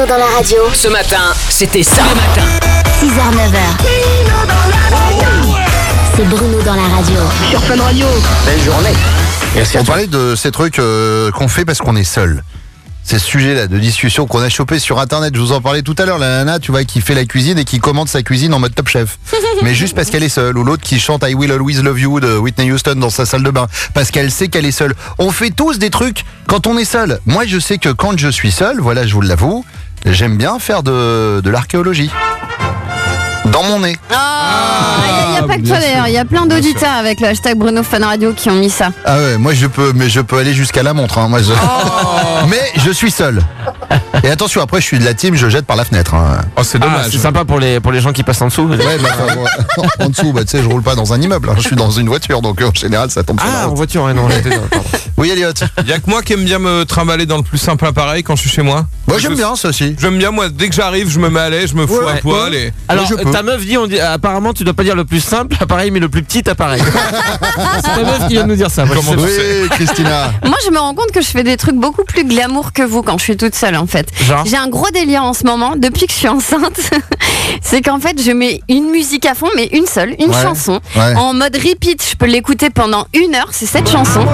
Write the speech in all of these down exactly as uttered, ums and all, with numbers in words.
Bruno dans la radio. Ce matin, c'était ça. Le matin. six heures neuf heures. C'est Bruno dans la radio. Sur Fun Radio. Belle journée. Merci. On parlait de ces trucs euh, qu'on fait parce qu'on est seul. C'est ce sujet-là de discussion qu'on a chopé sur internet. Je vous en parlais tout à l'heure. La nana, tu vois, qui fait la cuisine et qui commande sa cuisine en mode Top Chef. Mais juste parce qu'elle est seule. Ou l'autre qui chante I Will Always Love You de Whitney Houston dans sa salle de bain. Parce qu'elle sait qu'elle est seule. On fait tous des trucs quand on est seul. Moi, je sais que quand je suis seul, voilà, je vous l'avoue, j'aime bien faire de, de l'archéologie. Dans mon nez. Ah, il n'y a, a pas que toi d'ailleurs, il y a plein d'auditeurs avec le hashtag Bruno Fun Radio qui ont mis ça. Ah ouais, moi je peux, mais je peux aller jusqu'à la montre. Hein. Moi, je... oh. Mais je suis seul. Et attention, après je suis de la team, je jette par la fenêtre. Hein. Oh, c'est dommage. Ah, c'est sympa pour les pour les gens qui passent en dessous. Ouais, bah, enfin, en dessous, bah, tu sais, je roule pas dans un immeuble. Hein. Je suis dans une voiture, donc en général ça tombe sur la Ah, route. en voiture, ouais, non. J'étais dans... Oui, Elliot. Il y a que moi qui aime bien me trimballer dans le plus simple appareil quand je suis chez moi. Moi, je j'aime bien ça aussi. J'aime bien, moi, dès que j'arrive, je me mets à l'aise, je me fous ouais, un poil et... Alors, je ta meuf dit, on dit, apparemment, tu dois pas dire le plus simple appareil, mais le plus petit appareil. C'est ta meuf qui vient de nous dire ça. Moi, Comment je sais Oui, Christina. Moi, je me rends compte que je fais des trucs beaucoup plus glamour que vous quand je suis toute seule en fait. Genre J'ai un gros délire en ce moment, depuis que je suis enceinte. C'est qu'en fait, je mets une musique à fond, mais une seule, une Ouais, chanson. ouais. En mode repeat, je peux l'écouter pendant une heure, c'est cette chanson.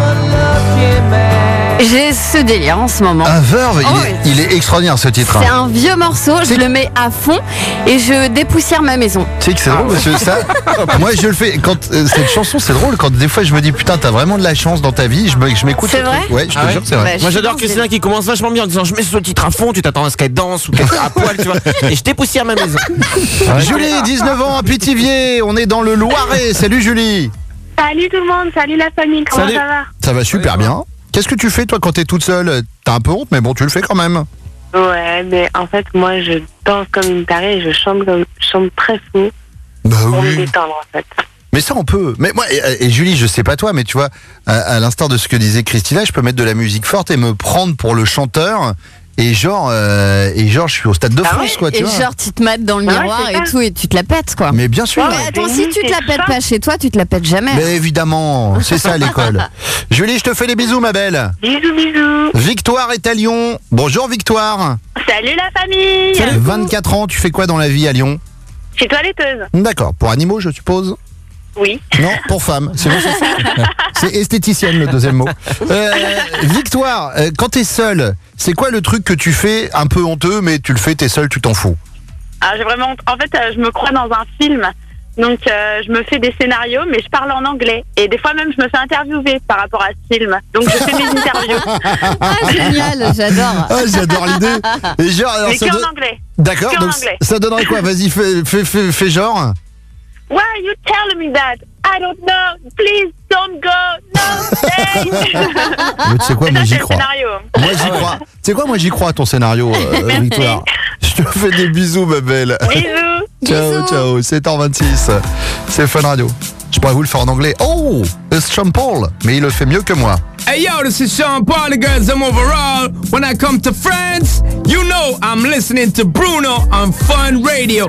J'ai ce délire en ce moment. Un Verve, Oh, il, oui. est, il est extraordinaire ce titre. C'est Hein. un vieux morceau, je C'est- le mets à fond et je dépoussière ma maison. Tu sais que c'est drôle parce que ça, moi je le fais quand euh, cette chanson c'est drôle quand des fois je me dis putain t'as vraiment de la chance dans ta vie, je me- je m'écoute. C'est ce truc. vrai Ouais, je te Ah ouais jure c'est vrai. Bah, je Moi suis j'adore dans ce Christina délire. qui commence vachement bien en disant je mets ce titre à fond, tu t'attends à ce qu'elle danse ou qu'elle soit à poil, tu vois, et je dépoussière ma maison. Julie, dix-neuf ans à Pithiviers, on est dans le Loiret. Salut Julie. Salut tout le monde, salut la famille, comment Salut. ça va? Ça va super bien. Qu'est-ce que tu fais toi quand t'es toute seule? T'as un peu honte mais bon tu le fais quand même. Ouais, mais en fait, moi, je danse comme une tarée et je chante, comme, je chante très fou Bah pour me oui. détendre, en fait. Mais ça on peut. Mais moi et, et Julie, je sais pas toi, mais tu vois, à, à l'instar de ce que disait Christina, je peux mettre de la musique forte et me prendre pour le chanteur. Et genre, euh, et genre, je suis au Stade de Ah France, ouais, quoi, tu Et vois. genre, tu te mates dans le Ah ouais, miroir c'est et ça. tout et tu te la pètes quoi. Mais bien sûr. Ouais, Mais attends, mais si oui, tu te c'est la pètes ça. pas chez toi, tu te la pètes jamais. Mais évidemment, c'est ça l'école. Julie, je te fais des bisous, ma belle. Bisous, bisous. Victoire est à Lyon. Bonjour Victoire. Salut la famille. vingt-quatre ans, tu fais quoi dans la vie à Lyon? Je suis toiletteuse. D'accord, pour animaux, je suppose. Oui. Non, pour femmes. C'est bon, c'est c'est esthéticienne le deuxième mot. Euh, Victoire, euh, quand t'es seule, c'est quoi le truc que tu fais un peu honteux, mais tu le fais, t'es seule, tu t'en fous? Ah, j'ai vraiment... En fait, euh, je me crois dans un film. Donc, euh, je me fais des scénarios, mais je parle en anglais. Et des fois même, je me fais interviewer par rapport à ce film. Donc, je fais mes interviews. Ah, génial, j'adore. Ah, j'adore l'idée. Et genre, alors, mais ça qu'en donne- anglais. D'accord, qu'en donc anglais. ça donnerait quoi? Vas-y, fais, fais, fais, fais genre. Why are you telling me that? I don't know. Please don't go. No, stay. Mais tu sais quoi, Ça, moi c'est j'y le crois. scénario. Moi j'y crois. Tu sais quoi, moi j'y crois à ton scénario, euh, Merci. Victoire. Je te fais des bisous, ma belle. Bisous. Ciao, Bisous. ciao. sept heures vingt-six. C'est Fun Radio. Je pourrais vous le faire en anglais. Oh, c'est Sean Paul, mais il le fait mieux que moi. Hey yo, this is Sean Paul, the girls, I'm overall. When I come to France, you know I'm listening to Bruno on Fun Radio.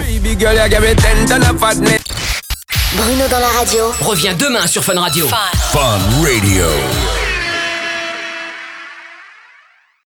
Bruno dans la radio. Reviens demain sur Fun Radio. Fun Radio.